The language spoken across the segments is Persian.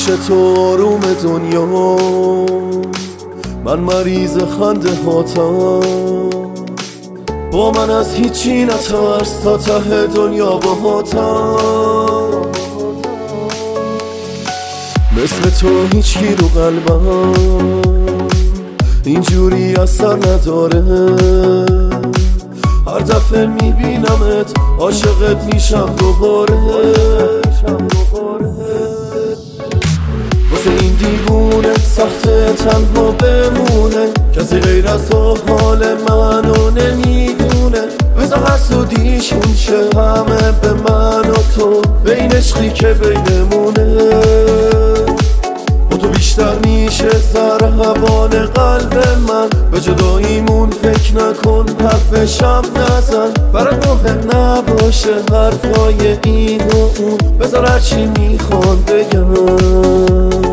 تو آروم دنیا، من مریض خنده هاتم. با من از هیچی نترس، تا ته دنیا باهاتم. مثل تو هیچکی رو قلبم اینجوری اثر نداره. هر دفعه میبینمت عاشقت میشم دوباره. واسه این دیوونه سخته تنها بمونه، کسی غیر از تو حال منو نمیدونه. بذار حسودیشون شه همه به من و تو، بین عشقی که بینمونه. با تو بیشتر میشه ضربان قلب من، به جداییمون فکر نکن حرفشم نزن. برات مهم نباشه حرفای این و اون، بذار هرچی میخوان بگم.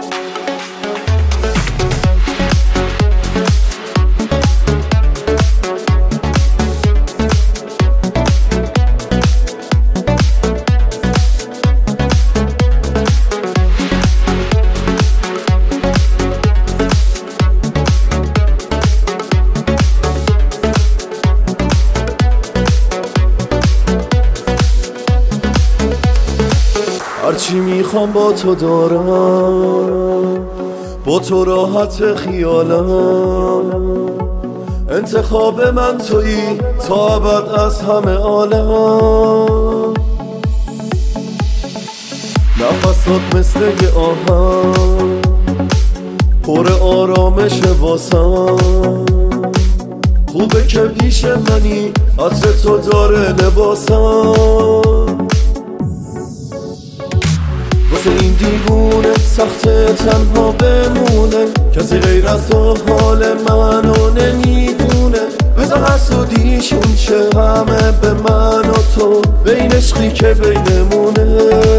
هرچی میخوام با تو دارم، با تو راحت خیالم. انتخاب من تویی تا ابد از همه عالم. نفسات مثل یه آهن پر آرامش واسم. خوبه که پیش منی عطر تو داره لباسم. واسه این دیوونه سخته تنها بمونه، کسی غیر از تو حال منو نمیدونه. بذار حسودیشون شه همه به من و تو، بین عشقی که بینمونه.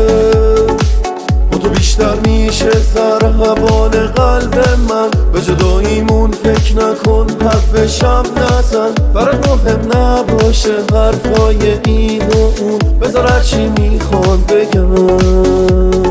با تو بیشتر میشه ضربان قلب من، به جداییمون فکر نکن حرفشم نزن. برات مهم نباشه حرفای این و اون، بذار هرچی میخوان بگم.